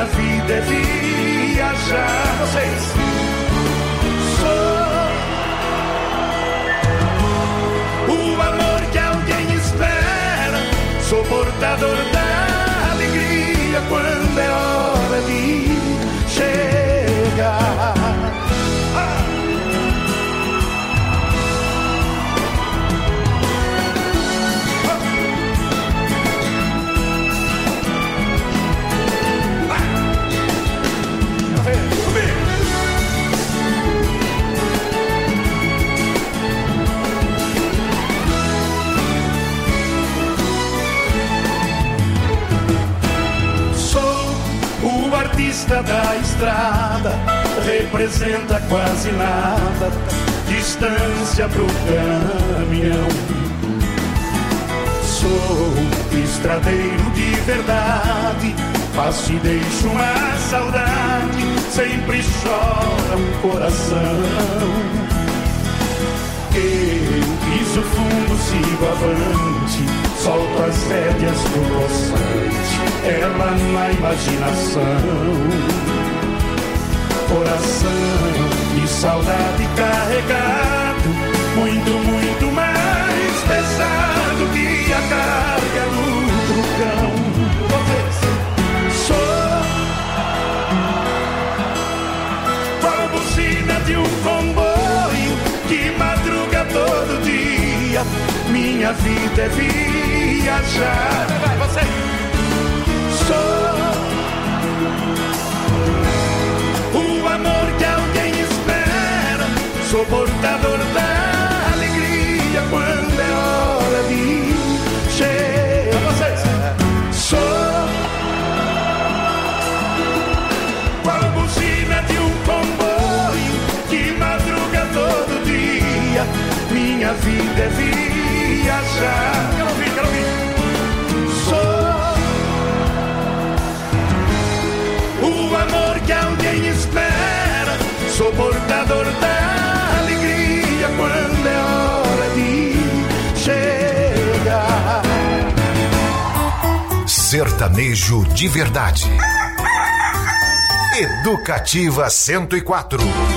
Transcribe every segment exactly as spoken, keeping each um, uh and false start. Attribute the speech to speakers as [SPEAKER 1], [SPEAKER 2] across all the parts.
[SPEAKER 1] minha vida é viajar. Vocês. Sou o amor que alguém espera, sou portador da alegria quando é hora de chegar. Ah. Artista da estrada, representa quase nada, distância pro caminhão. Sou estradeiro de verdade, faço e deixo uma saudade, sempre chora um coração. Eu piso fundo, sigo avante, solto as rédeas do poçante, ela na imaginação. Coração e saudade carregado, muito, muito mais pesado que a carga do trucão. Sou qual buzina de um comboio que madruga todo dia, minha vida é viajar. Vai, você. Sou o amor que alguém espera, sou portador da alegria quando é hora de chegar. Vocês. Sou qual buzina de um comboio que madruga todo dia, minha vida é viajar. Quero ouvir, quero ouvir. O amor que alguém espera, sou portador da alegria quando é hora de chegar.
[SPEAKER 2] Sertanejo de verdade. Educativa cento e quatro.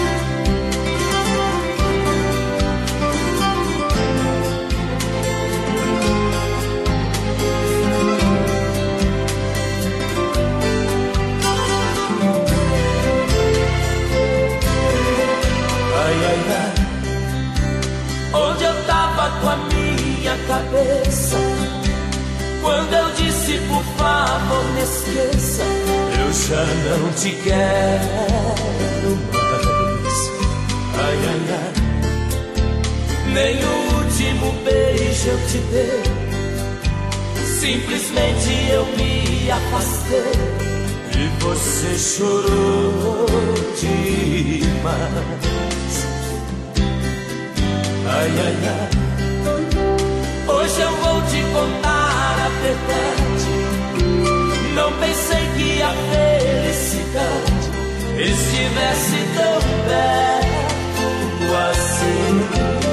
[SPEAKER 3] Cabeça, quando eu disse por favor me esqueça, eu já não te quero mais. Ai, ai, ai, nem o último beijo eu te dei, simplesmente eu me afastei e você chorou demais. Ai, ai, ai, hoje eu vou te contar a verdade. Não pensei que a felicidade estivesse tão perto assim.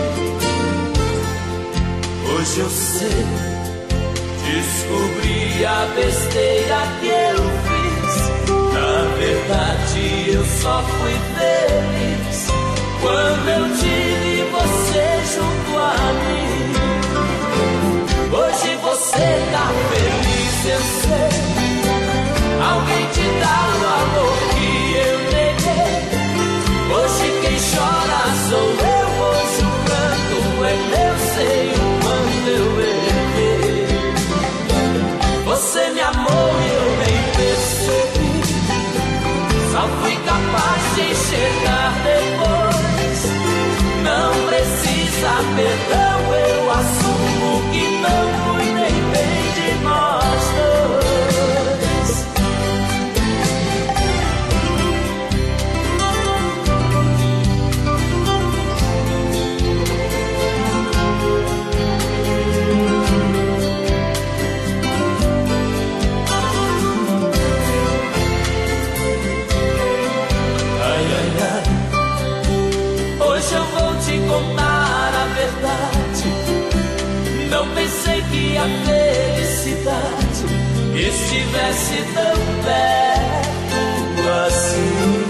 [SPEAKER 3] Hoje eu sei, descobri a besteira que eu fiz. Na verdade eu só fui feliz quando eu tive você junto a mim. Hoje você tá feliz, eu sei. Alguém te dá o amor que eu neguei. Hoje quem chora sou eu. Hoje o pranto é meu, sei o quanto eu errei. Você me amou e eu nem percebi. Só fui capaz de enxergar depois. Não precisa perdão, eu assumo que não cuidei bem de nós dois. Ai, ai, ai, hoje eu vou te contar a verdade. Não pensei que a felicidade estivesse tão perto assim.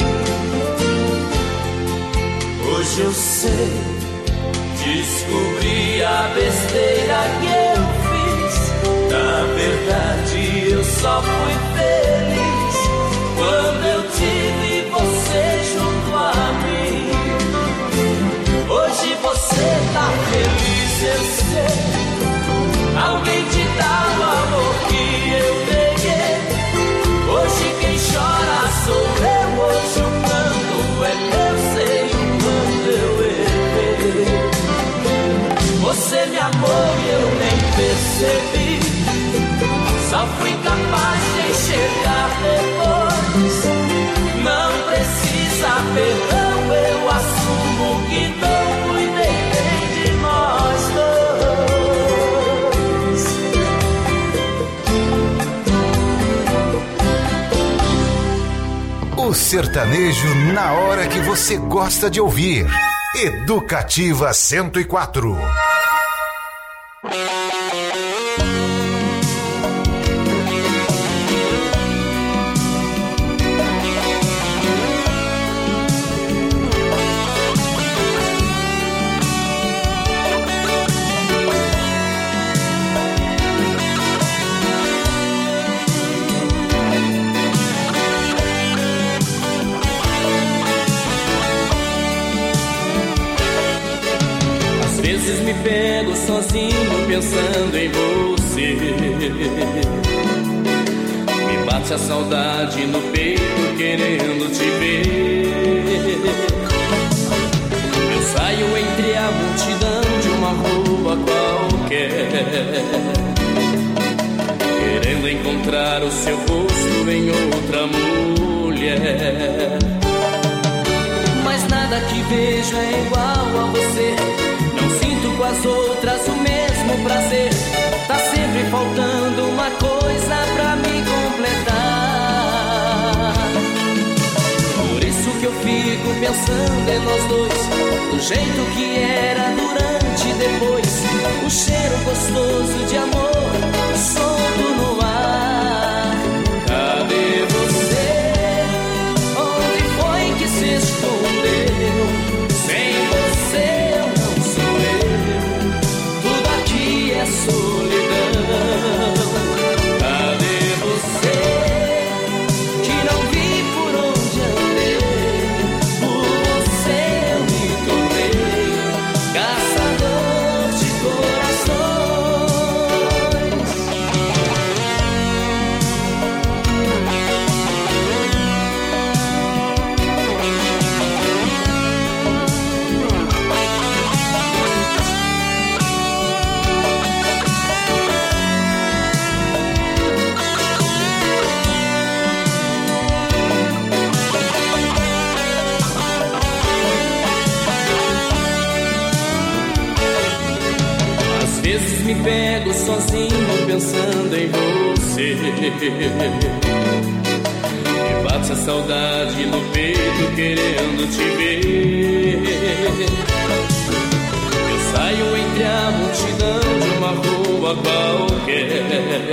[SPEAKER 3] Hoje eu sei, descobri a besteira que eu fiz. Na verdade eu só fui feliz quando eu tive você junto a mim. Hoje você tá feliz, eu sei. Alguém te dá o amor que eu peguei. Hoje quem chora sou eu. Hoje o canto é meu, sei o quanto eu errei. Você me amou e eu nem percebi. Só fui capaz de enxergar depois. Não precisa perdão, eu assumo que não cuidei bem de nós
[SPEAKER 2] dois. O sertanejo na hora que você gosta de ouvir. Educativa cento e quatro.
[SPEAKER 3] Me pego sozinho pensando em você. Me bate a saudade no peito querendo te ver. Eu saio entre a multidão de uma rua qualquer, querendo encontrar o seu rosto em outra mulher. Mas nada que vejo é igual a você. Com as outras o mesmo prazer. Tá sempre faltando uma coisa pra me completar. Por isso que eu fico pensando em nós dois, do jeito que era durante e depois. O cheiro gostoso de amor solto no ar. Cadê você? Onde foi que se escondeu? Sem você eu não sou eu. É solidão. Cadê você que não vi por onde andei? Por você eu me tornei caçador de corações. Me pego sozinho pensando em você. Me bate a saudade no peito querendo te ver. Eu saio entre a multidão de uma rua qualquer,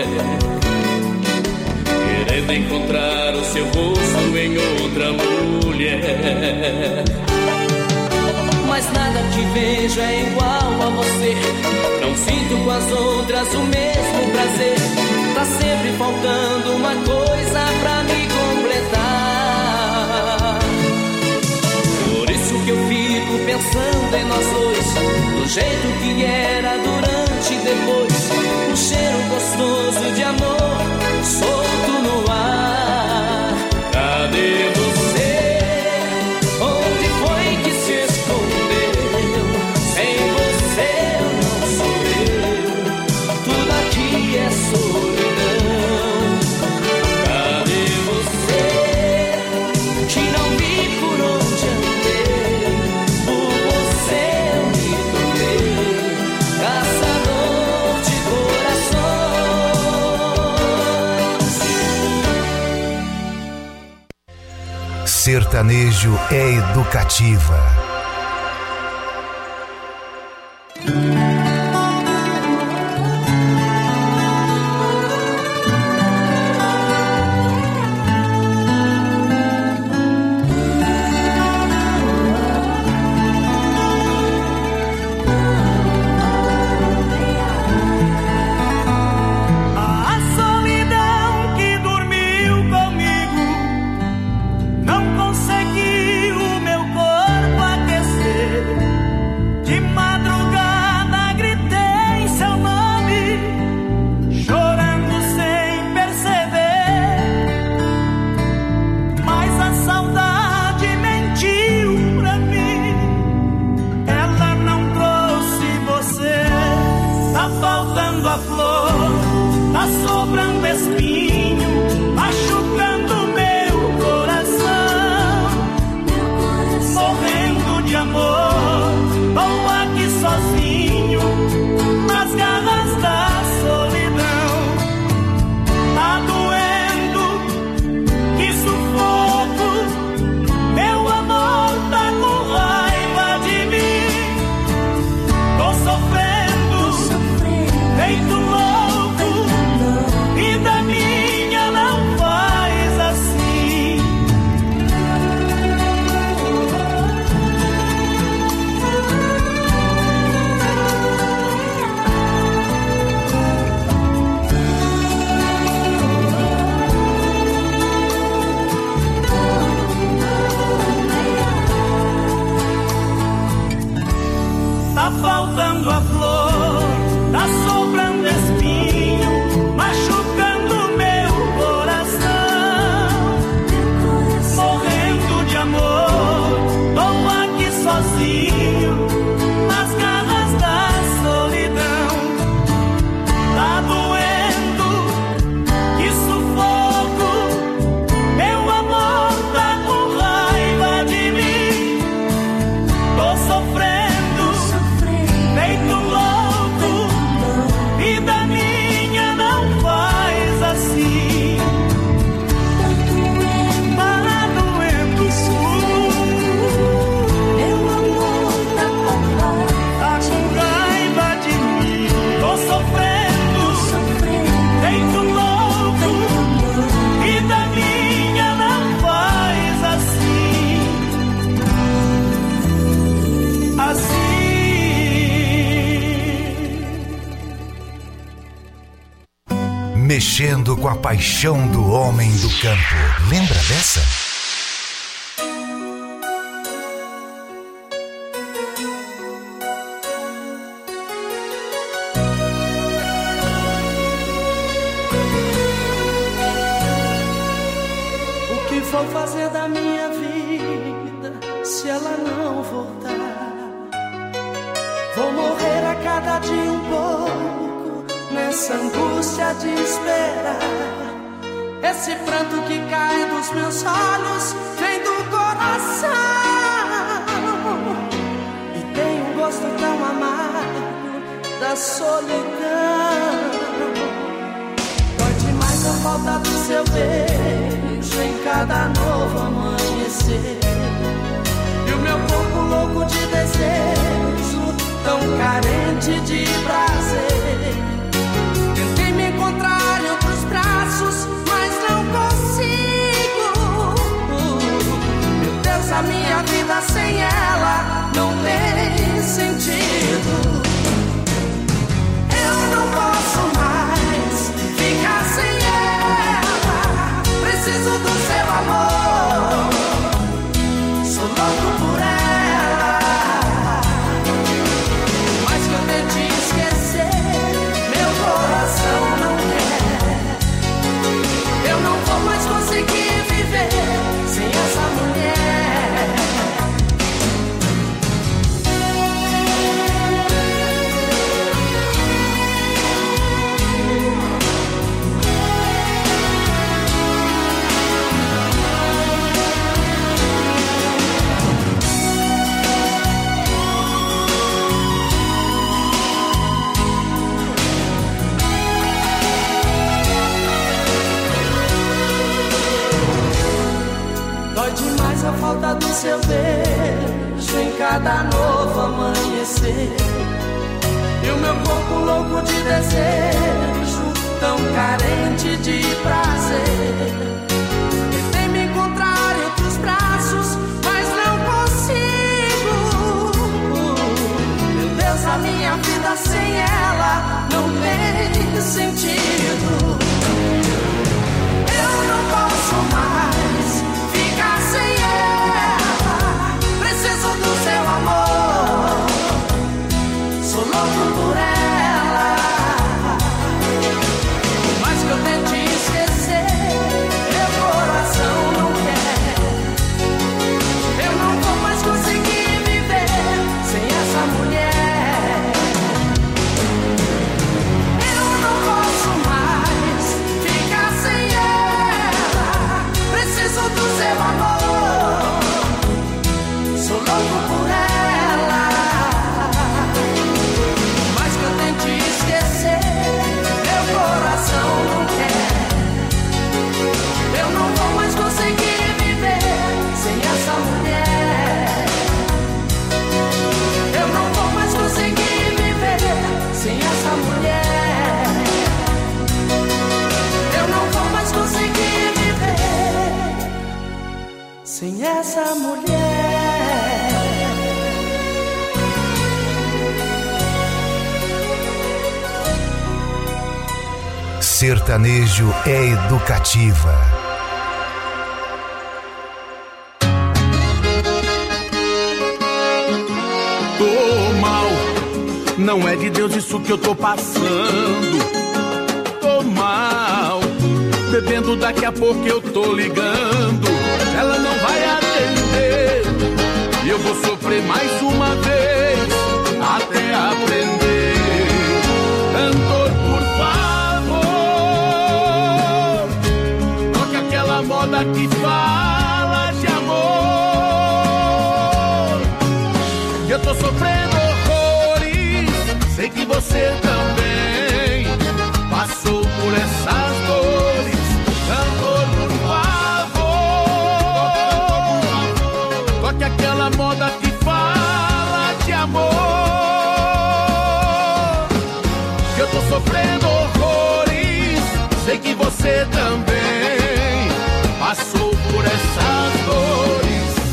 [SPEAKER 3] querendo encontrar o seu rosto em outra mulher. Mas nada que vejo é igual a você. Não sinto com as outras o mesmo prazer. Tá sempre faltando uma coisa pra me completar. Por isso que eu fico pensando em nós dois, do jeito que era durante e depois. Um cheiro gostoso de amor solto no ar. Cadê você? Onde foi que se escondeu? Sem você eu não sou eu. Tudo aqui é solidão. Cadê você que não vi por onde andei? Por você eu me tornei caçador de corações.
[SPEAKER 2] Sertanejo é educativa.
[SPEAKER 3] faltando a flor, tá sobrando espinho, machucando meu coração. Morrendo de amor, tô aqui sozinho, nas garras da solidão. Tá doendo, que sufoco, meu amor tá com raiva de mim. Tô sofrendo, feito louco, vida minha não faz assim. Tá faltando a flor, tá sobrando espinho, machucando meu coração. Morrendo de amor, tô aqui sozinho, nas garras da solidão. Tá doendo, que sufoco, meu amor tá com raiva de mim. Tô sofrendo, feito louco, vida minha não faz assim. Tá doendo, meu amor tá com raiva de mim. Tô sofrendo, feito louco, vida minha não faz assim. Assim.
[SPEAKER 2] Mexendo com a paixão do homem do campo. Lembra dessa?
[SPEAKER 3] O que vou fazer da minha vida se ela não voltar? Vou morrer a cada dia um pouco, nessa angústia de esperar. Esse pranto que cai dos meus olhos vem do coração e tem um gosto tão amargo da solidão. Dói demais a falta do seu beijo em cada novo amanhecer, e o meu corpo louco de desejo, tão carente de prazer. Tentei me encontrar em outros braços, mas não consigo. Meu Deus, a minha vida sem ela não tem sentido. Eu não posso mais ficar sem ela. Preciso do seu amor, sou louco por ela. Mas que eu tente esquecer, meu coração não quer. Eu não vou mais conseguir viver sem essa mulher. Dói demais a falta do seu beijo em cada novo amanhecer, e o meu corpo louco de desejo, tão carente de prazer. Tentei me encontrar em outros braços, mas não consigo. Meu Deus, a minha vida sem ela não tem sentido. Eu não posso mais ficar sem ela. Preciso do seu amor, sou louco por ela. essa mulher eu não vou mais conseguir viver. Sem essa mulher.
[SPEAKER 2] Sertanejo é educativa.
[SPEAKER 1] Tô mal, não é de Deus isso que eu tô passando. Tô mal, bebendo, daqui a pouco eu tô ligando. Ela não vai atender e eu vou sofrer mais uma vez até aprender. Cantor, por favor, toque aquela moda que fala de amor. Eu tô sofrendo horrores, sei que você também passou por essas dores. Cantor, por favor, toque aquela moda que fala de amor. Eu tô sofrendo horrores, sei que você também passou por essas dores.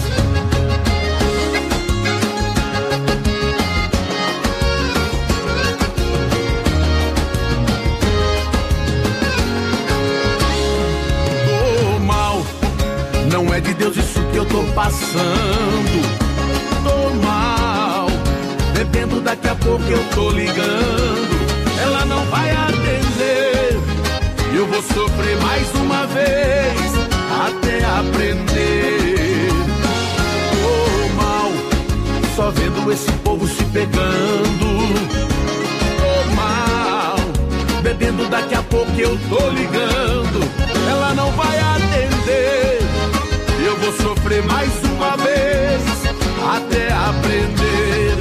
[SPEAKER 1] Tô mal, não é de Deus isso que eu tô passando. Tô mal, bebendo, daqui a pouco eu tô ligando. Ela não vai atender, eu vou sofrer mais uma vez até aprender. Tô mal, só vendo esse povo se pegando. Tô mal, bebendo, daqui a pouco eu tô ligando. Ela não vai atender, eu vou sofrer mais uma vez até aprender.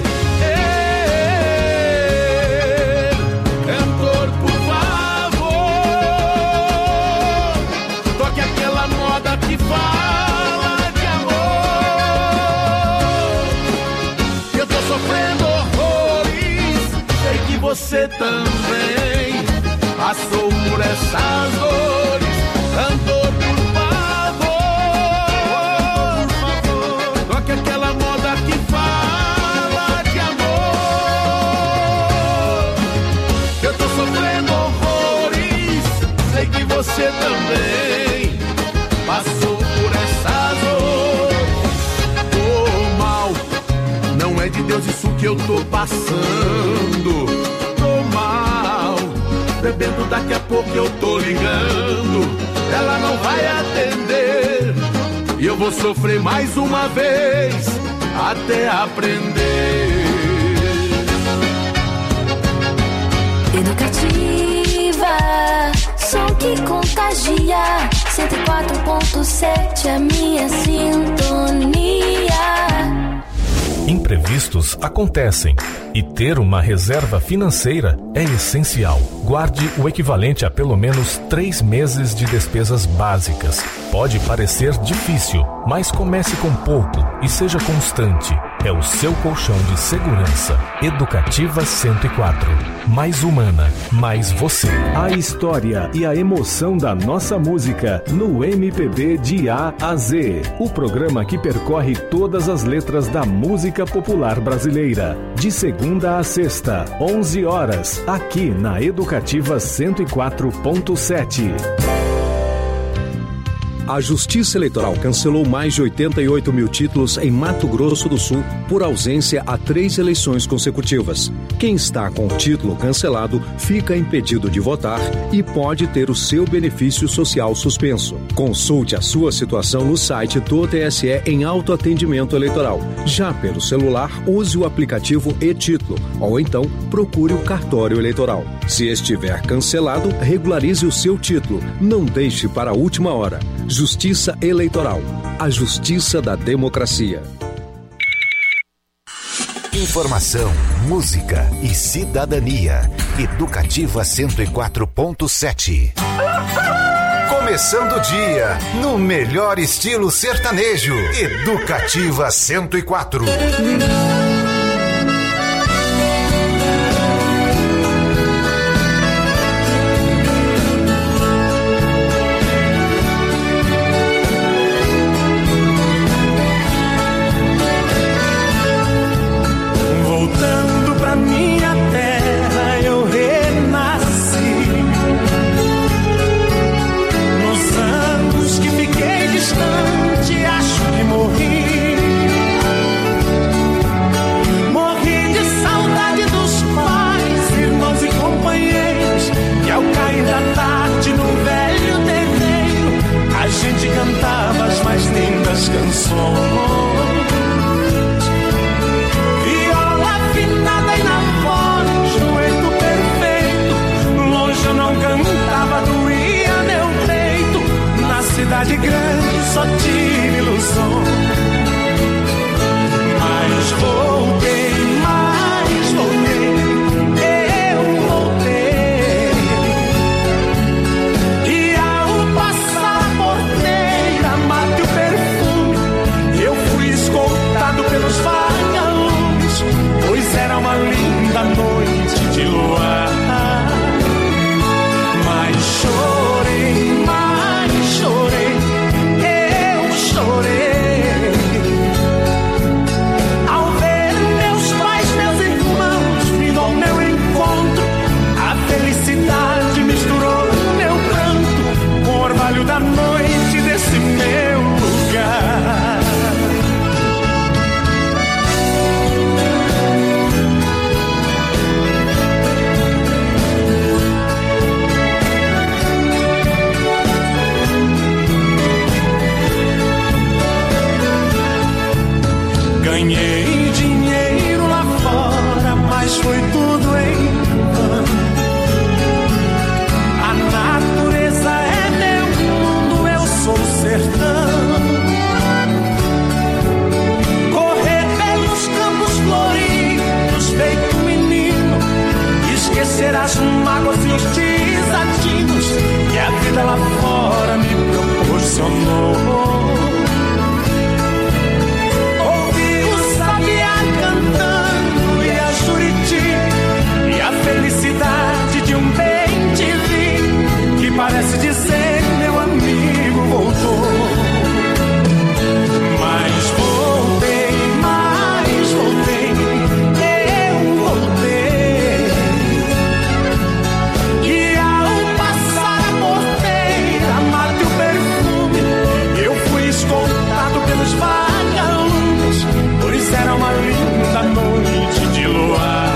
[SPEAKER 1] Cantor, por favor, toque aquela moda que fala de amor. Eu tô sofrendo horrores, sei que você também passou por essas dores. Cantor, por favor, toque aquela moda que fala de amor. Eu tô sofrendo horrores, sei que você também passou por essas dores. Tô mal, não é de Deus isso que eu tô passando. Tô mal, bebendo, daqui a pouco eu tô ligando. Ela não vai atender e eu vou sofrer mais uma vez até aprender.
[SPEAKER 4] Educativa, som que contagia. Cento e quatro ponto sete é minha sintonia.
[SPEAKER 5] Imprevistos acontecem e ter uma reserva financeira é essencial. Guarde o equivalente a pelo menos três meses de despesas básicas. Pode parecer difícil, mas comece com pouco e seja constante. É o seu colchão de segurança. Educativa cento e quatro. Mais humana, mais você.
[SPEAKER 6] A história e a emoção da nossa música no M P B de A a Z. O programa que percorre todas as letras da música popular brasileira. De segunda a sexta, onze horas, aqui na Educativa cento e quatro ponto sete.
[SPEAKER 7] A Justiça Eleitoral cancelou mais de oitenta e oito mil títulos em Mato Grosso do Sul por ausência a três eleições consecutivas. Quem está com o título cancelado fica impedido de votar e pode ter o seu benefício social suspenso. Consulte a sua situação no site do T S E em autoatendimento eleitoral. Já pelo celular, use o aplicativo e-Título ou então procure o cartório eleitoral. Se estiver cancelado, regularize o seu título. Não deixe para a última hora. Justiça Eleitoral, a justiça da democracia.
[SPEAKER 2] Informação, música e cidadania. Educativa cento e quatro ponto sete. Começando o dia no melhor estilo sertanejo. Educativa cento e quatro.
[SPEAKER 1] Viola afinada e na voz, dueto perfeito. Longe eu não cantava, doía meu peito. Na cidade grande só tive ilusão. Mas voltei, mas voltei. Pelos vagalumes, pois era uma linda noite de luar. Mas chorei, mas chorei, eu chorei ao ver meus pais, meus irmãos vindo ao meu encontro. A felicidade misturou meu pranto com o orvalho da noite desse meu lugar. Ganhei dinheiro lá fora, mas foi tudo em vão. A natureza é meu mundo, eu sou o sertão. Correr pelos campos floridos, feito menino, esquecer as mágoas e os desatinos que a vida lá fora me proporcionou. Felicidade de um bem te vi, que parece dizer meu amigo voltou. Mas voltei, mas voltei, eu voltei. E ao passar a porteira, mate o perfume, eu fui escoltado pelos vagalumes, pois era uma linda noite de luar.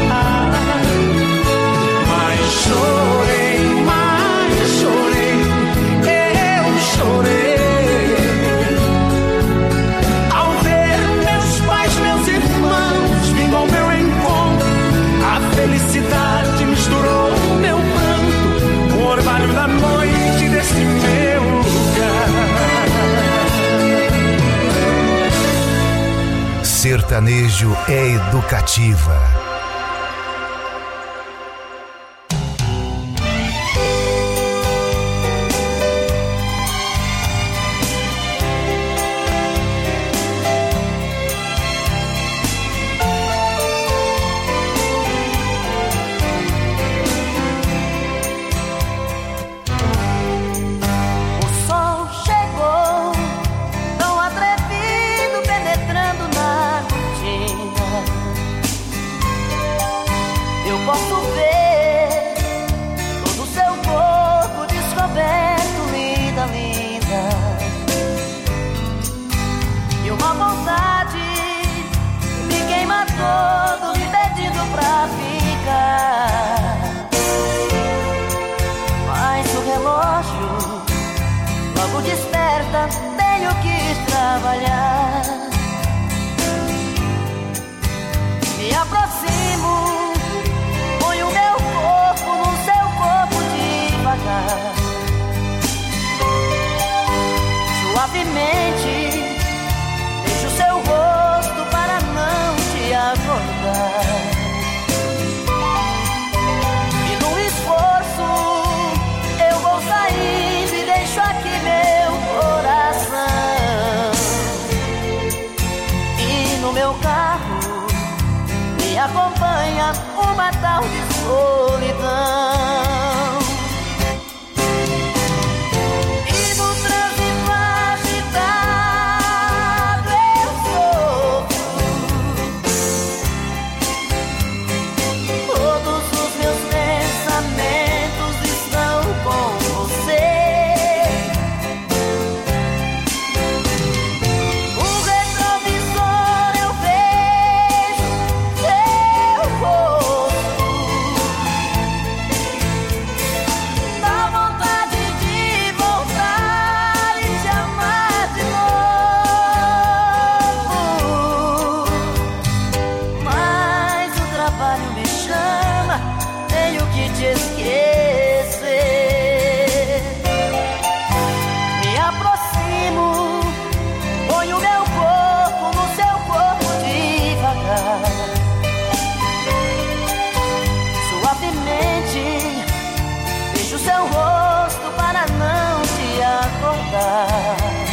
[SPEAKER 1] Chorei, mas chorei, eu chorei ao ver meus pais, meus irmãos vindo ao meu encontro. A felicidade misturou meu pranto com o orvalho da noite desse meu lugar.
[SPEAKER 2] Sertanejo é educativa.
[SPEAKER 8] Tenho que trabalhar. Me aproximo, ponho o meu corpo no seu corpo devagar. Suavemente, deixo o seu rosto para não te acordar. E no esforço, eu vou saindo e deixo aqui meu coração. E no meu carro me acompanha uma tal de solidão. E no trânsito agitado eu sofro. Todos os meus pensamentos estão com você. seu rosto para não te acordar.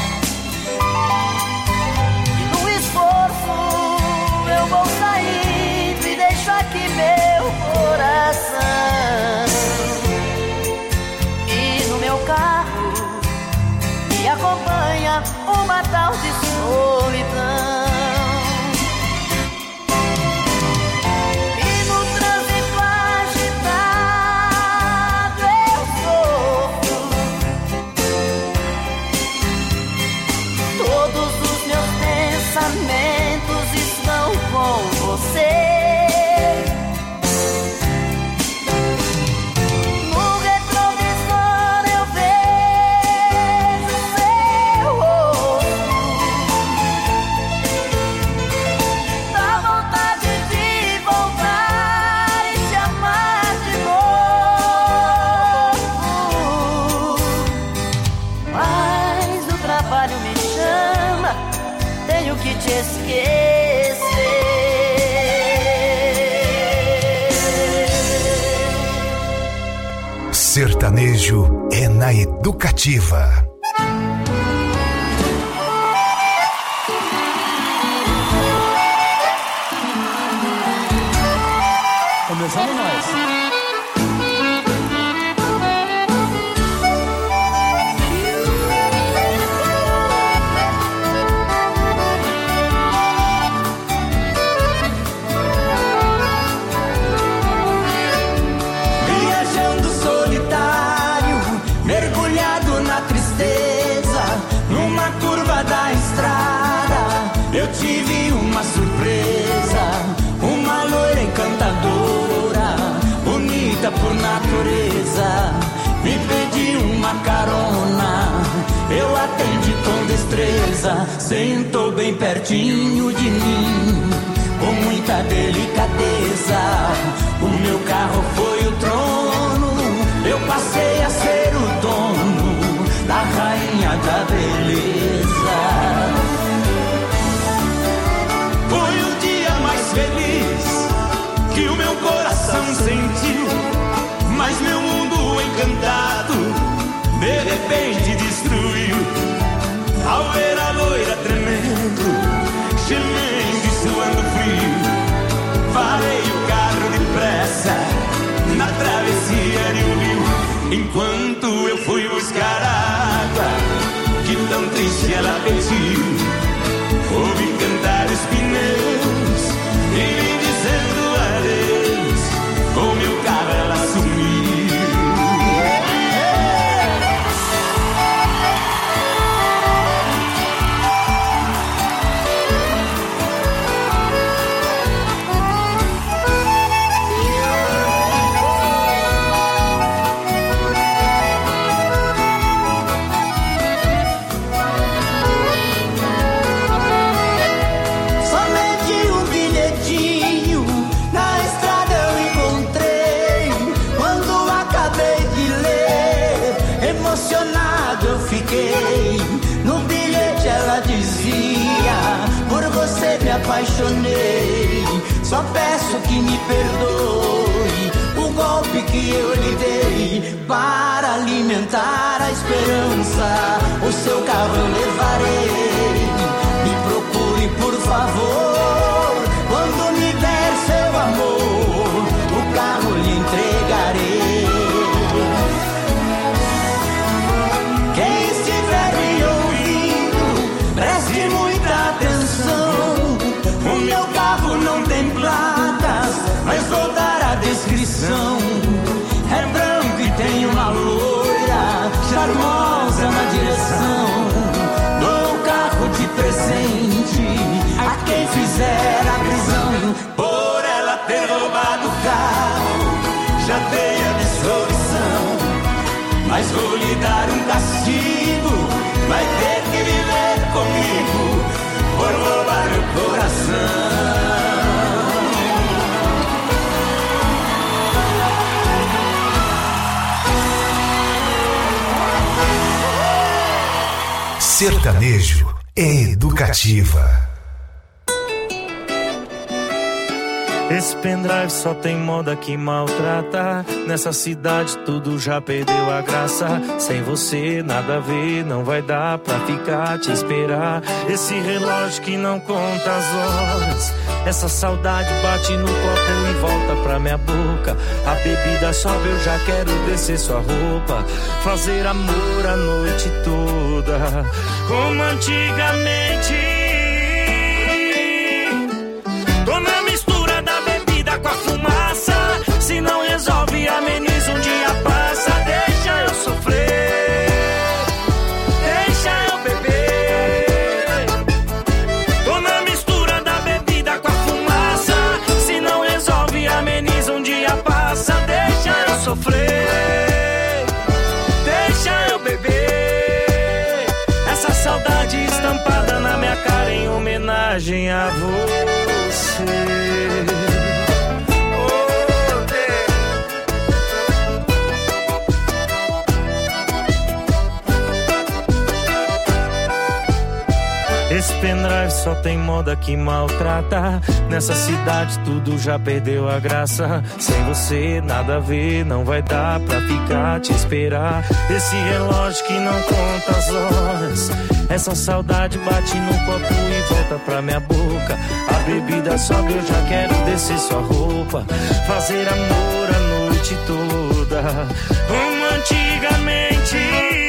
[SPEAKER 8] E no esforço eu vou saindo e deixo aqui meu coração. E no meu carro me acompanha uma tal de solidão. Pensamentos estão com você. No retrovisor eu vejo seu rosto. Dá vontade de voltar e te amar de novo. Mas o trabalho me chama, tenho que te esquecer.
[SPEAKER 2] Sertanejo é na Educativa.
[SPEAKER 9] Começamos nós.
[SPEAKER 3] Da estrada eu tive uma surpresa, uma loira encantadora, bonita por natureza, me pediu uma carona, eu atendi com destreza, sentou bem pertinho de mim, com muita delicadeza, o meu carro foi o trono, eu passei a ser o dono da rainha da beleza. Foi o dia mais feliz que o meu coração sentiu, mas meu mundo encantado de repente destruiu. Ao ver a loira tremendo, gemendo e suando frio, parei o carro depressa na travessia de um rio. Enquanto eu fui buscar água, que tão triste ela pediu, ouvi cantar os pneus e me dizendo adeus, com meu carro ela sumiu. No bilhete ela dizia: por você me apaixonei, só peço que me perdoe o golpe que eu lhe dei. Para alimentar a esperança, o seu carro eu levarei. Me procure por favor, quando me der seu amor, o carro lhe entregarei. Preste muita atenção, o meu carro não tem placas, mas vou dar a descrição. É branco e tem uma loira charmosa na direção. Dou o carro de presente a quem fizer a prisão. Por ela ter roubado o carro, já dei a dissolução, mas vou lhe dar um castigo, vai ter que viver comigo por roubar meu coração.
[SPEAKER 2] Sertanejo é Educativa.
[SPEAKER 10] Esse pendrive só tem moda que maltrata. Nessa cidade tudo já perdeu a graça. Sem você nada a ver, não vai dar pra ficar, te esperar. Esse relógio que não conta as horas. Essa saudade bate no copo e volta pra minha boca. A bebida sobe, eu já quero descer sua roupa. Fazer amor a noite toda, como antigamente. Tô na mistura da bebida com a fumaça. Se não resolve, ameniza, um dia passa. Deixa eu sofrer, deixa eu beber. Tô na mistura da bebida com a fumaça. Se não resolve, ameniza, um dia passa. Deixa eu sofrer, deixa eu beber. Essa saudade estampada na minha cara em homenagem a você. Esse pendrive só tem moda que maltrata. Nessa cidade tudo já perdeu a graça. Sem você nada a ver, não vai dar pra ficar, te esperar. Esse relógio que não conta as horas. Essa saudade bate no copo e volta pra minha boca. A bebida sobe, eu já quero descer sua roupa. Fazer amor a noite toda, como antigamente.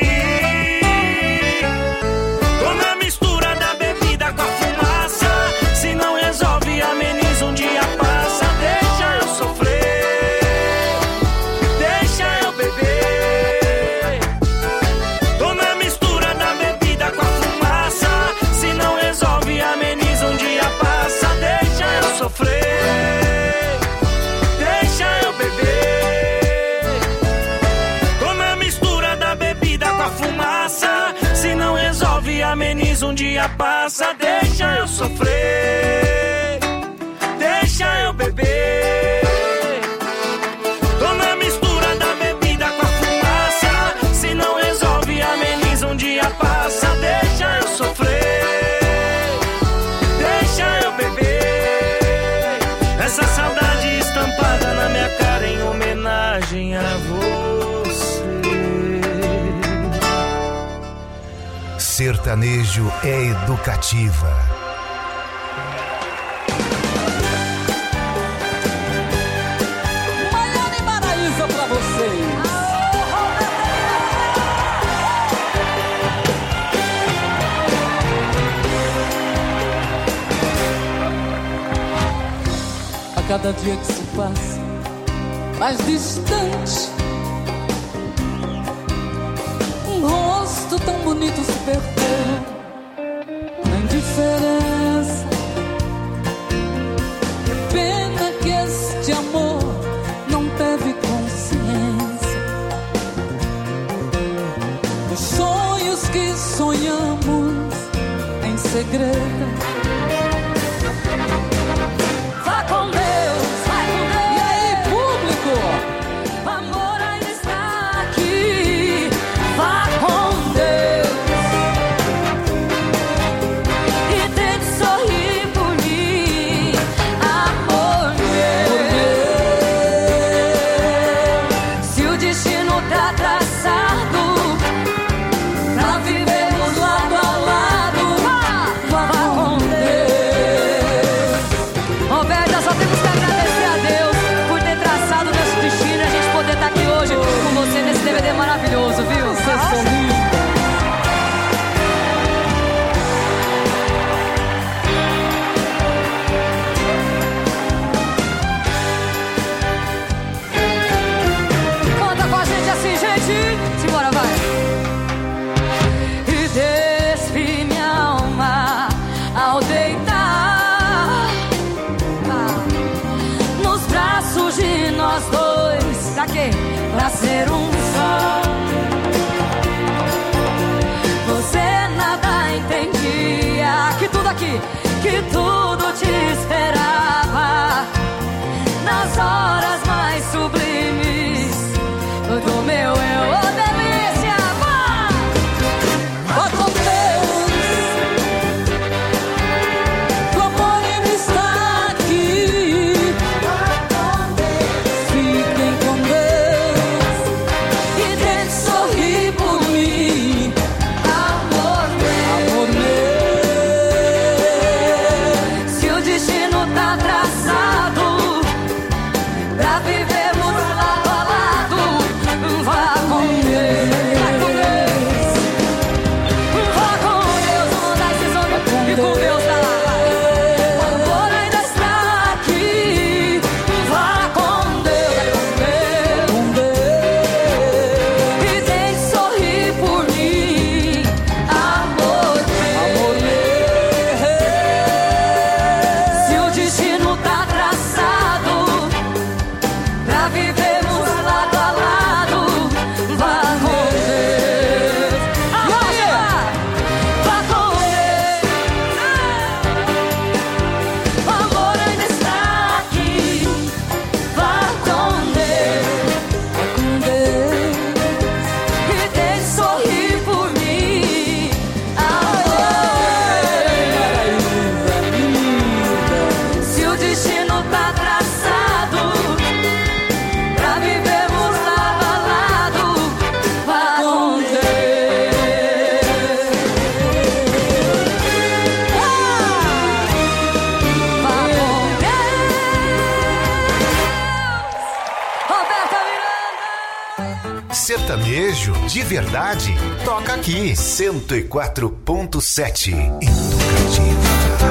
[SPEAKER 10] Tô na mistura da bebida com a fumaça. Se não resolve, ameniza, um dia passa. Deixa eu sofrer, deixa eu beber. Tô na mistura da bebida com a fumaça. Se não resolve, ameniza, um dia passa. Deixa eu sofrer, deixa eu beber. Tô na mistura da bebida com a fumaça. Se não resolve, ameniza, um dia passa. Deixa eu sofrer, deixa eu beber. Tô na mistura da bebida com a fumaça. Se não resolve, ameniza, um dia passa. Deixa eu sofrer, deixa eu beber. Essa saudade estampada na minha cara em homenagem a você.
[SPEAKER 2] Sertanejo é educativa.
[SPEAKER 9] Maiana e Maraísa pra vocês. A cada dia que se passa mais distante, um rosto tão bonito se perdeu na indiferença. Pena que este amor não teve consciência dos sonhos que sonhamos em segredo.
[SPEAKER 8] Vá com Deus, vai com Deus.
[SPEAKER 9] E aí, público?
[SPEAKER 8] O amor ainda está aqui. Vá com Deus e tente sorrir por mim, amor meu. Se o destino tá traçado pra vivermos lado a lado, vá com Deus. Roberta, só temos que agradecer a Deus por ter traçado nosso destino e a gente poder estar aqui hoje com você nesse D V D maravilhoso, viu?
[SPEAKER 9] Vocês são lindos.
[SPEAKER 8] Conta com a gente assim, gente. Simbora, vai. E desce minha alma ao deitar nos braços de nós dois. Pra quê? Pra ser um só. Você nada entendia. Que tudo aqui, que tudo te esperava nas horas mais sublimes do meu eu. Ô, delícia, vá!
[SPEAKER 9] Vá com Deus. O amor ainda está aqui.
[SPEAKER 2] Sertanejo de verdade, toca aqui. cento e quatro ponto sete Educativa.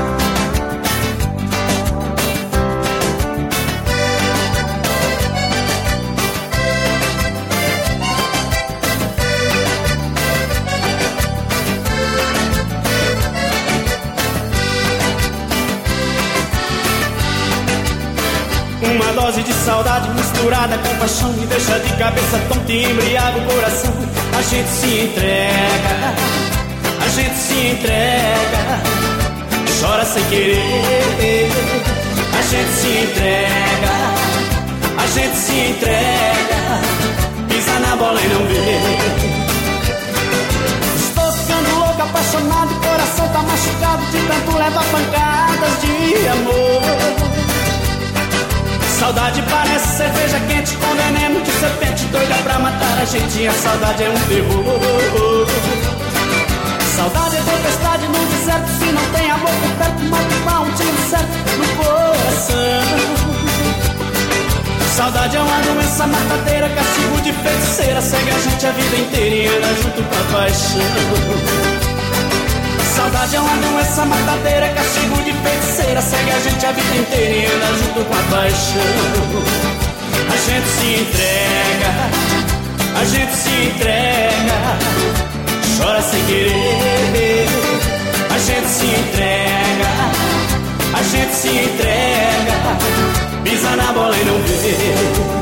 [SPEAKER 11] Uma dose de saudade misturada com paixão me deixa de cabeça tonta e embriaga o coração. A gente se entrega, a gente se entrega, chora sem querer. A gente se entrega, a gente se entrega, pisa na bola e não vê. Estou ficando louco, apaixonado, o coração tá machucado de tanto levar pancadas de amor. Saudade parece cerveja quente com veneno de serpente, doida pra matar a gente, e a saudade é um terror. Saudade é tempestade no deserto, se não tem amor por perto, mata um tiro certo no coração. Saudade é uma doença matadeira, castigo de feiticeira, segue a gente a vida inteira e anda junto com a paixão. Saudade é uma doença matadeira, castigo de feiticeira, segue a gente a vida inteira e anda junto com a paixão. A gente se entrega, a gente se entrega, chora sem querer. A gente se entrega, a gente se entrega, pisa na bola e não vê.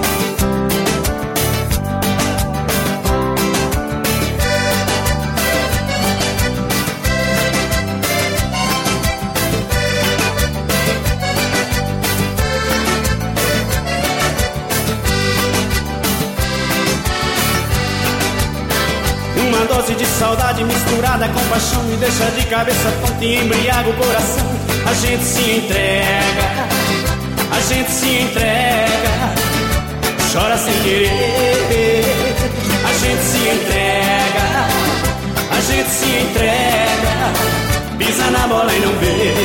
[SPEAKER 11] Uma dose de saudade misturada com paixão me deixa de cabeça tonta e embriaga o coração. A gente se entrega, a gente se entrega, chora sem querer. A gente se entrega, a gente se entrega, pisa na bola e não vê.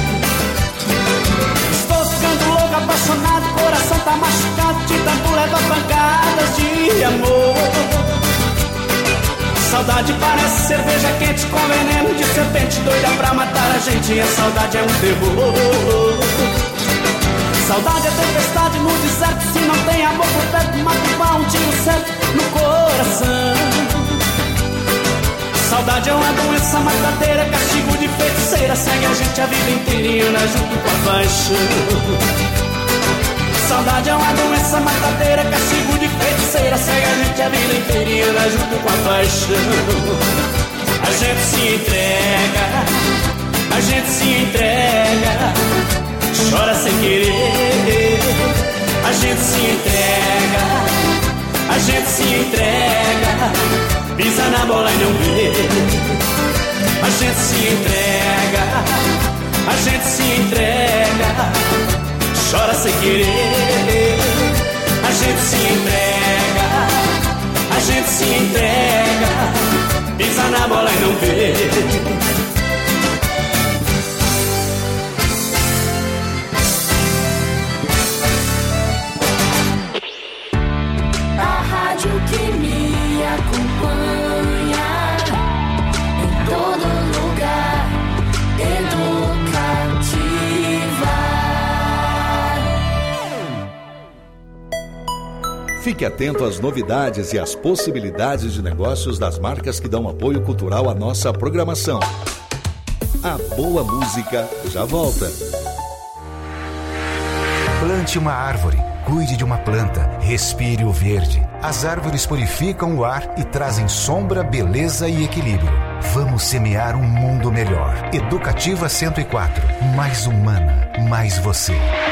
[SPEAKER 11] Estou ficando louco, apaixonado, o coração tá machucado de tanto levar pancadas de amor. Saudade parece cerveja quente com veneno de serpente, doida pra matar a gente, e a saudade é um terror. Saudade é tempestade no deserto, se não tem amor por perto, mata um tiro certo no coração. Saudade é uma doença matadeira, castigo de feiticeira, segue a gente a vida inteira e anda junto com a paixão. Saudade é uma doença matadeira, castigo de feiticeira, segue a gente a vida inteira e anda junto com a paixão. A gente se entrega, a gente se entrega, chora sem querer. A gente se entrega, a gente se entrega, pisa na bola e não vê. A gente se entrega, a gente se entrega, chora sem querer. A gente se entrega, a gente se entrega, pisa na bola e não vê.
[SPEAKER 4] Que me acompanha em todo lugar, Educativa.
[SPEAKER 12] Fique atento às novidades e às possibilidades de negócios das marcas que dão apoio cultural à nossa programação. A boa música já volta.
[SPEAKER 2] Plante uma árvore, cuide de uma planta, respire o verde. As árvores purificam o ar e trazem sombra, beleza e equilíbrio. Vamos semear um mundo melhor. Educativa cento e quatro. Mais humana, mais você.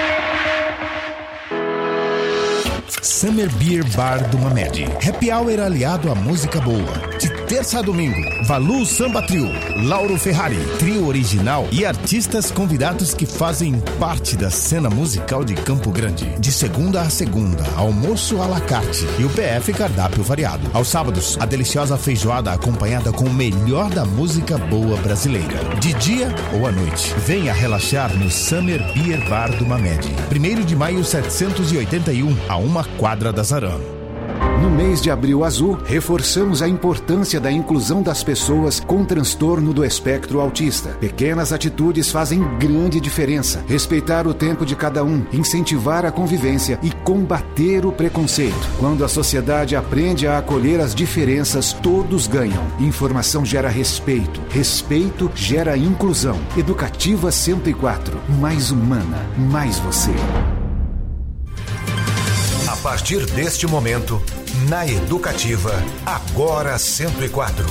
[SPEAKER 13] Summer Beer Bar do Mamed. Happy Hour aliado à música boa. De terça a domingo, Valu Samba Trio, Lauro Ferrari, trio original e artistas convidados que fazem parte da cena musical de Campo Grande. De segunda a segunda, almoço à la carte e o P F cardápio variado. Aos sábados, a deliciosa feijoada acompanhada com o melhor da música boa brasileira. De dia ou à noite, venha relaxar no Summer Beer Bar do Mamed. primeiro de maio setecentos e oitenta e um, a uma quadra da Zaran.
[SPEAKER 2] No mês de Abril Azul, reforçamos a importância da inclusão das pessoas com transtorno do espectro autista. Pequenas atitudes fazem grande diferença. Respeitar o tempo de cada um, incentivar a convivência e combater o preconceito. Quando a sociedade aprende a acolher as diferenças, todos ganham. Informação gera respeito. Respeito gera inclusão. Educativa cento e quatro. Mais humana, mais você.
[SPEAKER 14] A partir deste momento, na Educativa, agora cento e quatro.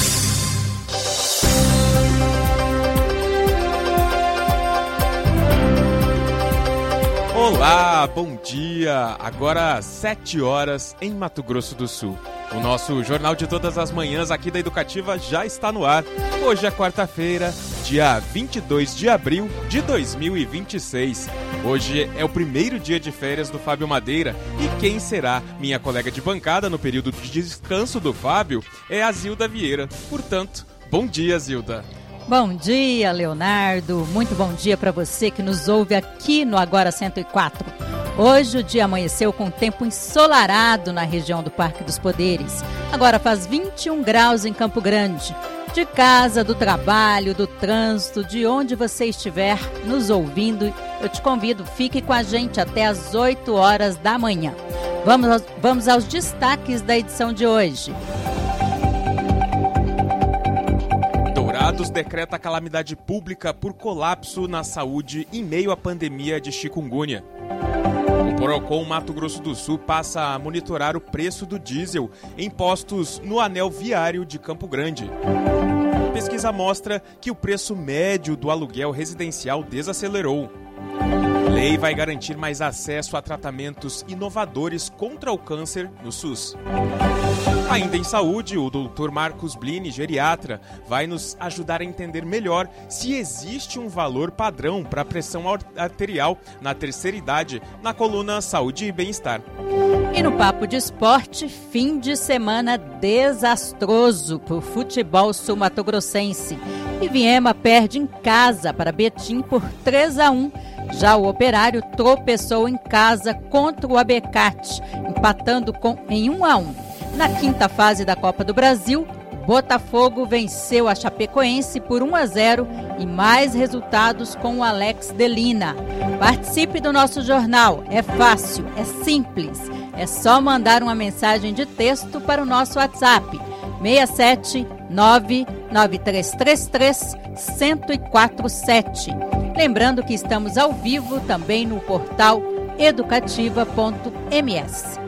[SPEAKER 15] Olá, bom dia! Agora sete horas em Mato Grosso do Sul. O nosso Jornal de Todas as Manhãs aqui da Educativa já está no ar. Hoje é quarta-feira, dia vinte e dois de abril de dois mil e vinte e seis. Hoje é o primeiro dia de férias do Fábio Madeira e quem será minha colega de bancada no período de descanso do Fábio é a Zilda Vieira. Portanto, bom dia, Zilda.
[SPEAKER 16] Bom dia, Leonardo. Muito bom dia para você que nos ouve aqui no Agora cento e quatro. Hoje o dia amanheceu com tempo ensolarado na região do Parque dos Poderes. Agora faz vinte e um graus em Campo Grande. De casa, do trabalho, do trânsito, de onde você estiver nos ouvindo, eu te convido, fique com a gente até às oito horas da manhã. Vamos aos, vamos aos destaques da edição de hoje.
[SPEAKER 15] Dourados decreta calamidade pública por colapso na saúde em meio à pandemia de chikungunya. O Procon Mato Grosso do Sul passa a monitorar o preço do diesel em postos no anel viário de Campo Grande. Pesquisa mostra que o preço médio do aluguel residencial desacelerou. Lei vai garantir mais acesso a tratamentos inovadores contra o câncer no SUS. Ainda em saúde, o doutor Marcos Blini, geriatra, vai nos ajudar a entender melhor se existe um valor padrão para a pressão arterial na terceira idade, na coluna Saúde e Bem-Estar.
[SPEAKER 16] E no Papo de Esporte, fim de semana desastroso para o futebol sul-mato-grossense. E Viema perde em casa para Betim por três a um. Já o Operário tropeçou em casa contra o Abecate, empatando com, em um a um. Na quinta fase da Copa do Brasil, Botafogo venceu a Chapecoense por um a zero e mais resultados com o Alex Delina. Participe do nosso jornal, é fácil, é simples. É só mandar uma mensagem de texto para o nosso WhatsApp, seis sete nove nove três três três um zero quatro sete. Lembrando que estamos ao vivo também no portal educativa ponto m s.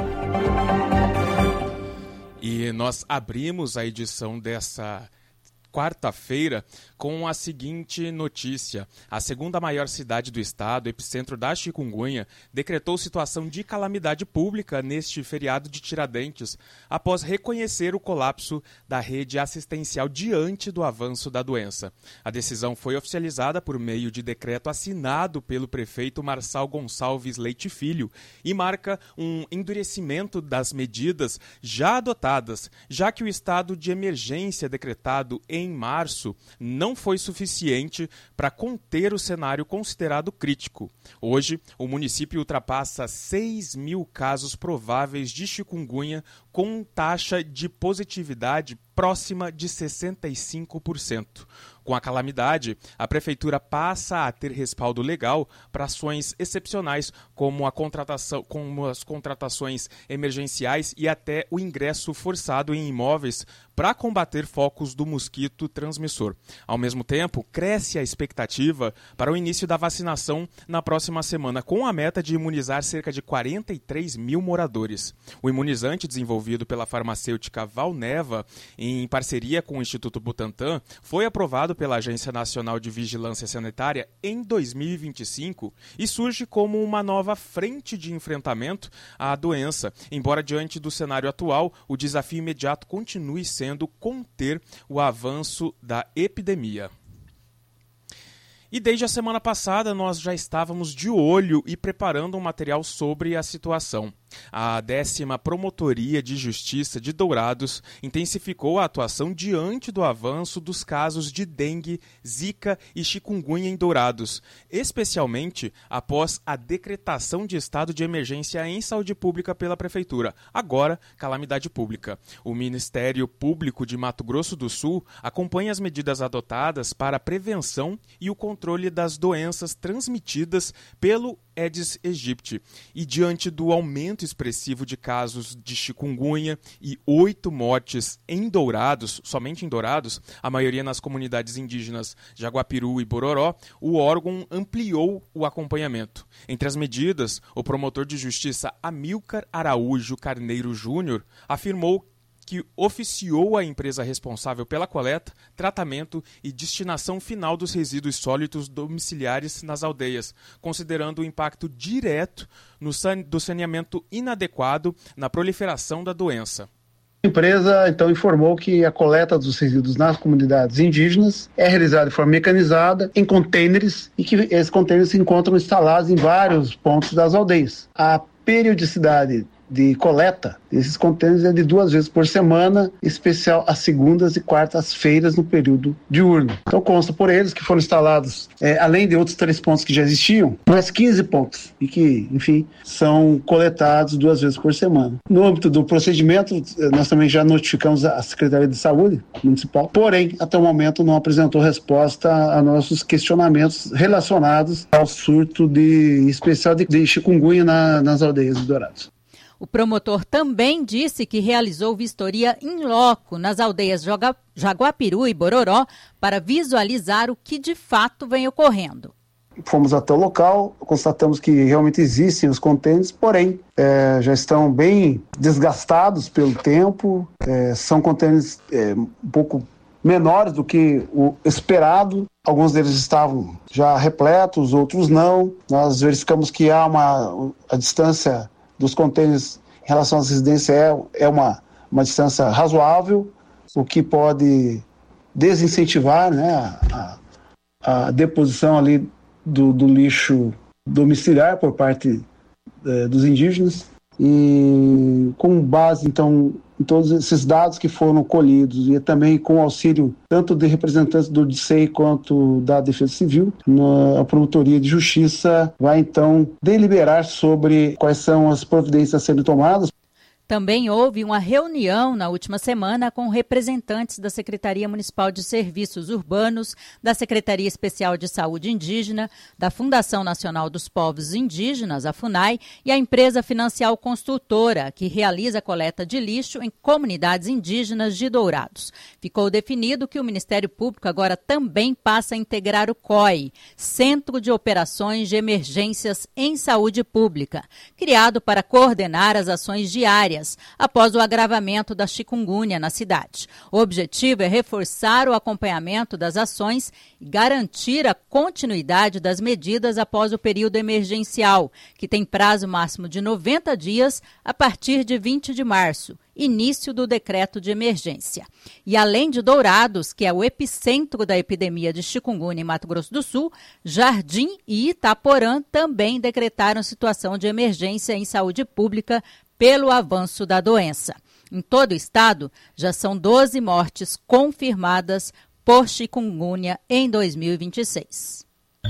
[SPEAKER 15] E nós abrimos a edição dessa quarta-feira com a seguinte notícia. A segunda maior cidade do estado, epicentro da chikungunya, decretou situação de calamidade pública neste feriado de Tiradentes, após reconhecer o colapso da rede assistencial diante do avanço da doença. A decisão foi oficializada por meio de decreto assinado pelo prefeito Marçal Gonçalves Leite Filho e marca um endurecimento das medidas já adotadas, já que o estado de emergência decretado em em março não foi suficiente para conter o cenário considerado crítico. Hoje, o município ultrapassa seis mil casos prováveis de chikungunya com taxa de positividade próxima de sessenta e cinco por cento. Com a calamidade, a Prefeitura passa a ter respaldo legal para ações excepcionais, como, a contratação, como as contratações emergenciais e até o ingresso forçado em imóveis para combater focos do mosquito transmissor. Ao mesmo tempo, cresce a expectativa para o início da vacinação na próxima semana, com a meta de imunizar cerca de quarenta e três mil moradores. O imunizante, desenvolvido pela farmacêutica Valneva, em parceria com o Instituto Butantan, foi aprovado pela Agência Nacional de Vigilância Sanitária em dois mil e vinte e cinco e surge como uma nova frente de enfrentamento à doença, embora diante do cenário atual, o desafio imediato continue sendo conter o avanço da epidemia. E desde a semana passada nós já estávamos de olho e preparando um material sobre a situação. A décima Promotoria de Justiça de Dourados intensificou a atuação diante do avanço dos casos de dengue, zika e chikungunya em Dourados, especialmente após a decretação de estado de emergência em saúde pública pela Prefeitura, agora calamidade pública. O Ministério Público de Mato Grosso do Sul acompanha as medidas adotadas para a prevenção e o controle das doenças transmitidas pelo Aedes aegypti. E diante do aumento expressivo de casos de chikungunya e oito mortes em Dourados, somente em Dourados, a maioria nas comunidades indígenas Jaguapiru e Bororó, o órgão ampliou o acompanhamento. Entre as medidas, o promotor de justiça Amilcar Araújo Carneiro Júnior afirmou que oficiou a empresa responsável pela coleta, tratamento e destinação final dos resíduos sólidos domiciliares nas aldeias, considerando o impacto direto no san- do saneamento inadequado na proliferação da doença.
[SPEAKER 17] A empresa, então, informou que a coleta dos resíduos nas comunidades indígenas é realizada de forma mecanizada, em contêineres, e que esses contêineres se encontram instalados em vários pontos das aldeias. A periodicidade de coleta desses contêineres é de duas vezes por semana, especial às segundas e quartas-feiras no período diurno. Então consta por eles que foram instalados, é, além de outros três pontos que já existiam, mais quinze pontos e que, enfim, são coletados duas vezes por semana. No âmbito do procedimento, nós também já notificamos a Secretaria de Saúde Municipal, porém, até o momento não apresentou resposta a nossos questionamentos relacionados ao surto de especial de, de chikungunya na, nas aldeias de Dourados.
[SPEAKER 16] O promotor também disse que realizou vistoria in loco nas aldeias Joga- Jaguapiru e Bororó para visualizar o que de fato vem ocorrendo.
[SPEAKER 17] Fomos até o local, constatamos que realmente existem os contêineres, porém é, já estão bem desgastados pelo tempo, é, são contêineres é, um pouco menores do que o esperado. Alguns deles estavam já repletos, outros não. Nós verificamos que há uma a distância dos contêineres em relação às residências é, é uma, uma distância razoável, o que pode desincentivar, né, a, a deposição ali do, do lixo domiciliar por parte é, dos indígenas. E com base, então, em todos esses dados que foram colhidos e também com o auxílio tanto de representantes do D C E I quanto da Defesa Civil, a Promotoria de Justiça vai, então, deliberar sobre quais são as providências a serem tomadas.
[SPEAKER 16] Também houve uma reunião na última semana com representantes da Secretaria Municipal de Serviços Urbanos, da Secretaria Especial de Saúde Indígena, da Fundação Nacional dos Povos Indígenas, a FUNAI, e a empresa Financial Construtora, que realiza a coleta de lixo em comunidades indígenas de Dourados. Ficou definido que o Ministério Público agora também passa a integrar o C O I, Centro de Operações de Emergências em Saúde Pública, criado para coordenar as ações diárias após o agravamento da chikungunya na cidade. O objetivo é reforçar o acompanhamento das ações e garantir a continuidade das medidas após o período emergencial, que tem prazo máximo de noventa dias a partir de vinte de março, início do decreto de emergência. E além de Dourados, que é o epicentro da epidemia de chikungunya em Mato Grosso do Sul, Jardim e Itaporã também decretaram situação de emergência em saúde pública pelo avanço da doença. Em todo o estado, já são doze mortes confirmadas por chikungunya em dois mil e vinte e seis.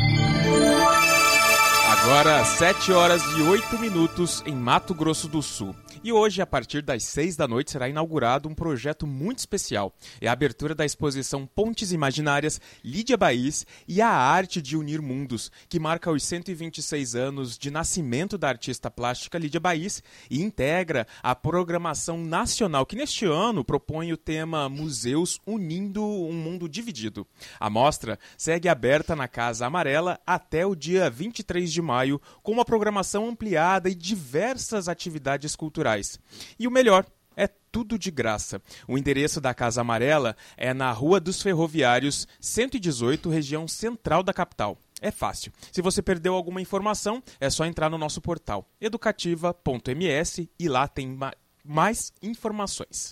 [SPEAKER 15] Agora, sete horas e oito minutos em Mato Grosso do Sul. E hoje, a partir das seis da noite, será inaugurado um projeto muito especial. É a abertura da exposição Pontes Imaginárias, Lídia Baís e a Arte de Unir Mundos, que marca os cento e vinte e seis anos de nascimento da artista plástica Lídia Baís e integra a programação nacional, que neste ano propõe o tema Museus Unindo um Mundo Dividido. A mostra segue aberta na Casa Amarela até o dia vinte e três de maio, com uma programação ampliada e diversas atividades culturais. E o melhor, é tudo de graça. O endereço da Casa Amarela é na Rua dos Ferroviários, cento e dezoito, região central da capital. É fácil. Se você perdeu alguma informação, é só entrar no nosso portal educativa ponto m s e lá tem ma- mais informações.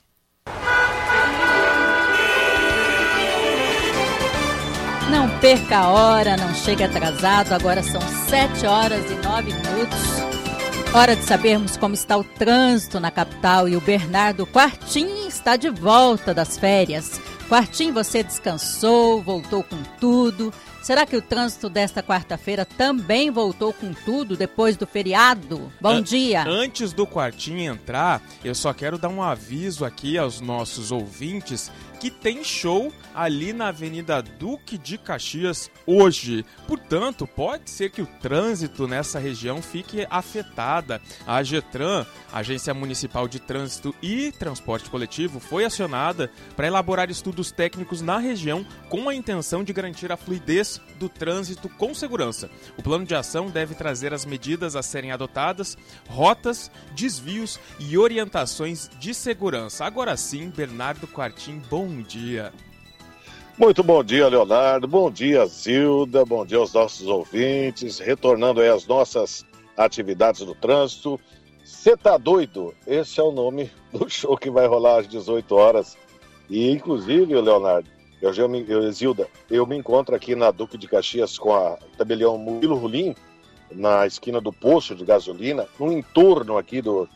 [SPEAKER 16] Não perca a hora, não chegue atrasado. Agora são sete horas e nove minutos. Hora de sabermos como está o trânsito na capital e o Bernardo Quartim está de volta das férias. Quartim, você descansou, voltou com tudo. Será que o trânsito desta quarta-feira também voltou com tudo depois do feriado? Bom An- dia!
[SPEAKER 15] Antes do Quartim entrar, eu só quero dar um aviso aqui aos nossos ouvintes que tem show ali na Avenida Duque de Caxias hoje. Portanto, pode ser que o trânsito nessa região fique afetada. A AGETRAN, Agência Municipal de Trânsito e Transporte Coletivo, foi acionada para elaborar estudos técnicos na região com a intenção de garantir a fluidez do trânsito com segurança. O plano de ação deve trazer as medidas a serem adotadas, rotas, desvios e orientações de segurança. Agora sim, Bernardo Quartim, bom Bom dia.
[SPEAKER 18] Muito bom dia, Leonardo. Bom dia, Zilda. Bom dia aos nossos ouvintes. Retornando aí às nossas atividades do trânsito. Cê tá doido? Esse é o nome do show que vai rolar às dezoito horas. E, inclusive, Leonardo, eu, eu, eu, Zilda, eu me encontro aqui na Duque de Caxias com a tabelião Murilo Rolim, na esquina do posto de gasolina, no entorno aqui do,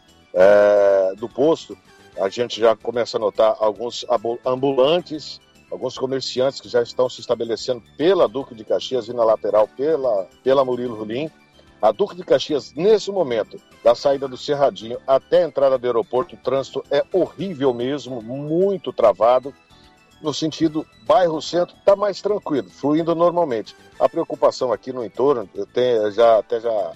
[SPEAKER 18] é, do posto. A gente já começa a notar alguns ambulantes, alguns comerciantes que já estão se estabelecendo pela Duque de Caxias e na lateral pela, pela Murilo Rolim. A Duque de Caxias, nesse momento, da saída do Cerradinho até a entrada do aeroporto, o trânsito é horrível mesmo, muito travado. No sentido bairro-centro, está mais tranquilo, fluindo normalmente. A preocupação aqui no entorno, eu tenho, já, até já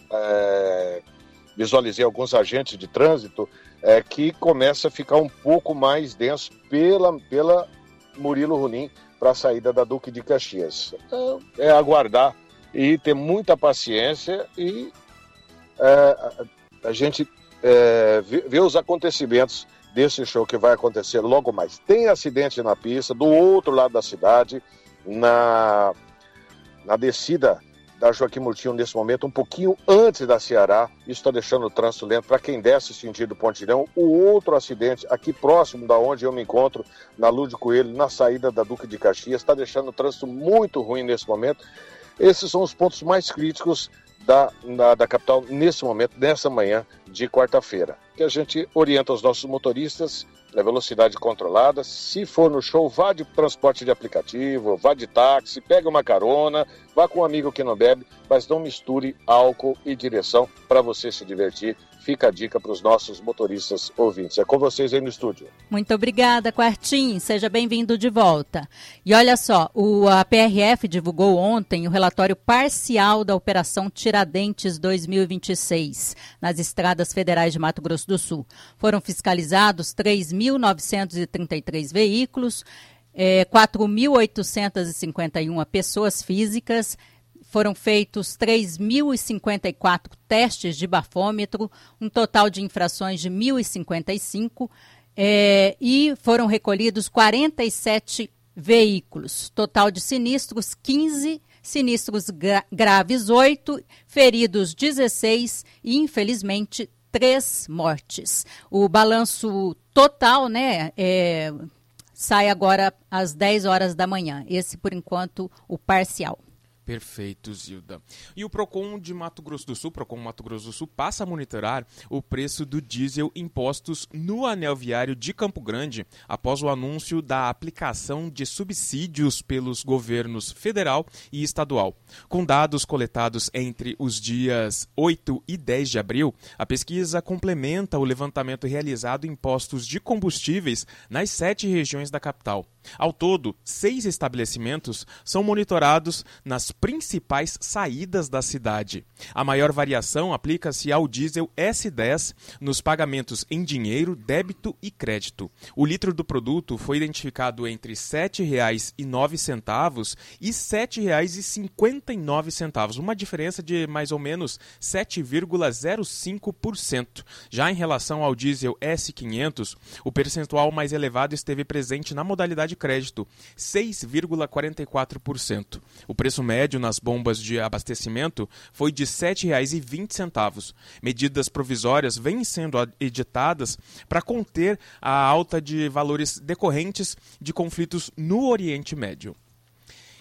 [SPEAKER 18] é, visualizei alguns agentes de trânsito, é que começa a ficar um pouco mais denso pela, pela Murilo Rolim para a saída da Duque de Caxias. Então, é aguardar e ter muita paciência e é, a, a gente é, ver os acontecimentos desse show que vai acontecer logo mais. Tem acidente na pista, do outro lado da cidade, na, na descida da Joaquim Murtinho nesse momento, um pouquinho antes da Ceará. Isso está deixando o trânsito lento para quem desce sentido Pontilhão. O outro acidente aqui próximo da onde eu me encontro, na Lúdio Coelho, na saída da Duque de Caxias, está deixando o trânsito muito ruim nesse momento. Esses são os pontos mais críticos da, da, da capital nesse momento, nessa manhã de quarta-feira. Que a gente orienta os nossos motoristas na velocidade controlada. Se for no show, vá de transporte de aplicativo, vá de táxi, pega uma carona, vá com um amigo que não bebe, mas não misture álcool e direção para você se divertir. Fica a dica para os nossos motoristas ouvintes. É com vocês aí no estúdio.
[SPEAKER 16] Muito obrigada, Quartim. Seja bem-vindo de volta. E olha só, o, a P R F divulgou ontem o relatório parcial da Operação Tiradentes dois mil e vinte e seis nas estradas federais de Mato Grosso do Sul. Foram fiscalizados três mil novecentos e trinta e três veículos, é, quatro mil oitocentos e cinquenta e uma pessoas físicas. Foram feitos três mil e cinquenta e quatro testes de bafômetro, um total de infrações de mil e cinquenta e cinco, é, e foram recolhidos quarenta e sete veículos. Total de sinistros, quinze, sinistros gra- graves, oito, feridos, dezesseis e, infelizmente, três mortes. O balanço total, né, é, sai agora às dez horas da manhã. Esse, por enquanto, o parcial.
[SPEAKER 15] Perfeito, Zilda. E o Procon de Mato Grosso do Sul, Procon Mato Grosso do Sul, passa a monitorar o preço do diesel impostos no anel viário de Campo Grande, após o anúncio da aplicação de subsídios pelos governos federal e estadual. Com dados coletados entre os dias oito e dez de abril, a pesquisa complementa o levantamento realizado em postos de combustíveis nas sete regiões da capital. Ao todo, seis estabelecimentos são monitorados nas principais saídas da cidade. A maior variação aplica-se ao diesel S dez nos pagamentos em dinheiro, débito e crédito. O litro do produto foi identificado entre sete reais e nove centavos e sete reais e cinquenta e nove centavos, uma diferença de mais ou menos sete vírgula zero cinco por cento. Já em relação ao diesel S quinhentos, o percentual mais elevado esteve presente na modalidade de crédito, seis vírgula quarenta e quatro por cento. O preço médio nas bombas de abastecimento foi de sete reais e vinte centavos. Medidas provisórias vêm sendo editadas para conter a alta de valores decorrentes de conflitos no Oriente Médio.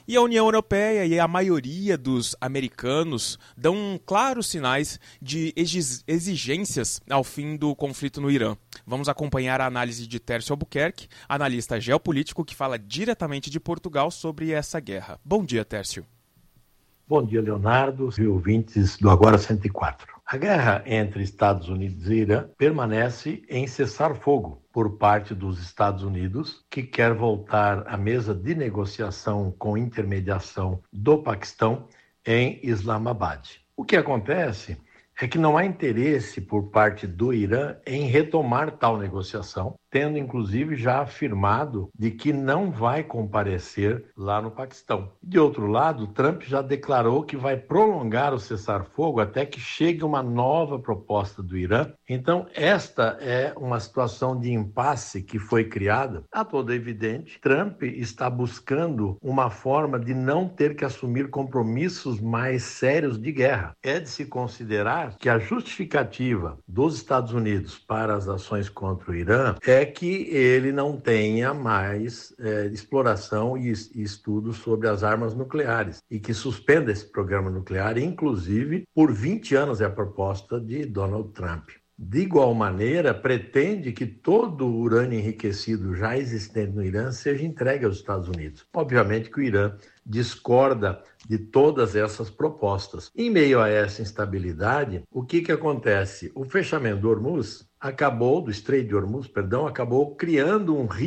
[SPEAKER 15] E a União Europeia e a maioria dos americanos dão claros sinais de exigências ao fim do conflito no Irã. Vamos acompanhar a análise de Tércio Albuquerque, analista geopolítico que fala diretamente de Portugal sobre essa guerra. Bom dia, Tércio.
[SPEAKER 19] Bom dia, Leonardo e ouvintes do Agora cento e quatro. A guerra entre Estados Unidos e Irã permanece em cessar-fogo por parte dos Estados Unidos, que quer voltar à mesa de negociação com intermediação do Paquistão em Islamabad. O que acontece é que não há interesse por parte do Irã em retomar tal negociação, tendo inclusive já afirmado de que não vai comparecer lá no Paquistão. De outro lado, Trump já declarou que vai prolongar o cessar-fogo até que chegue uma nova proposta do Irã. Então, esta é uma situação de impasse que foi criada. A todo evidente, Trump está buscando uma forma de não ter que assumir compromissos mais sérios de guerra. É de se considerar que a justificativa dos Estados Unidos para as ações contra o Irã é que ele não tenha mais é, exploração e, e estudos sobre as armas nucleares e que suspenda esse programa nuclear, inclusive por vinte anos é a proposta de Donald Trump. De igual maneira, pretende que todo o urânio enriquecido já existente no Irã seja entregue aos Estados Unidos. Obviamente que o Irã discorda de todas essas propostas. Em meio a essa instabilidade, o que que acontece? O fechamento do Hormuz acabou, do Estreito de Hormuz, perdão, acabou criando um risco